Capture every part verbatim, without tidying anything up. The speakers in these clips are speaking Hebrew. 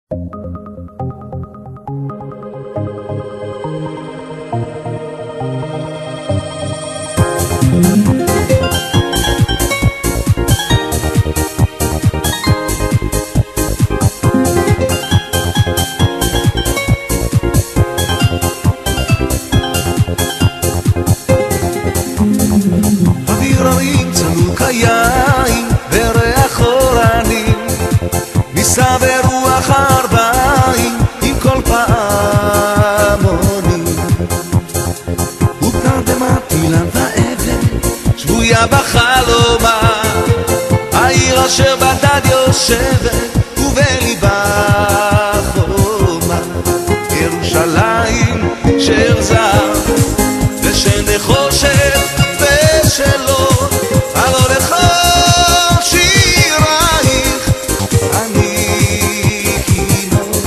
אוויררים צלוק היין וריח אורנים נישא ברוח ארבעים עם כל פעמונים ותרדמת אילן ואבן שבויה בחלומה העיר אשר בדד יושבת ובליבה חומה ירושלים של זהב ושל נחושת ושלו הלא לכל שירייך אני כינור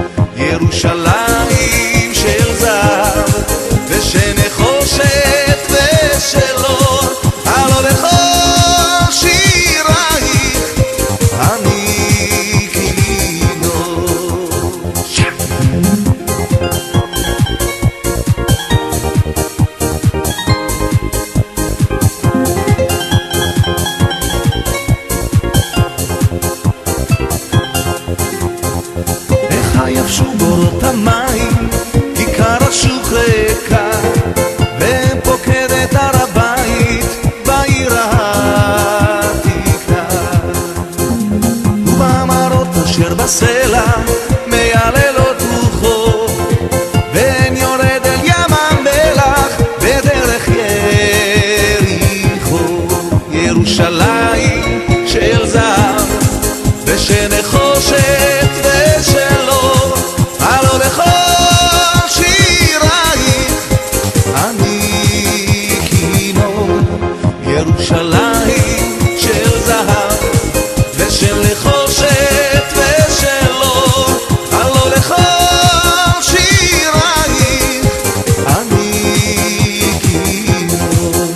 ירושלים של זהב ושל נחושת ושלו הלא לכל שירייך אני כינור יבשו בורות המים, כיכר השוק ריקה ופוקדת הר הבית בעיר העתיקה ובמערות אשר בסלע מייללות רוחו ואין יורד אל ים המלח בדרך יריחו ירושלים של זהב ושל נחושת ושלו הלא לכל שירייך אני כינור ירושלים של זהב ושל נחושת ושלו הלא לכל שירייך אני כינור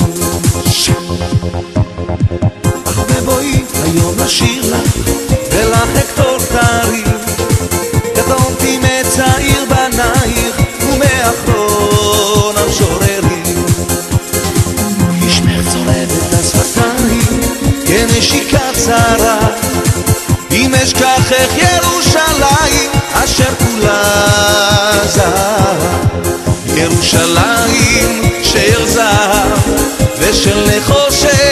אך בבואי היום נשיר לך ולך אכתוב תרים קטונתי מצעיר בנייך ומאחרון המשוררים כי שמך צורבת השפתיים כנשיקה צרה אם אשכחך ירושלים אשר כולה זהב ירושלים של זהב ושל נחושת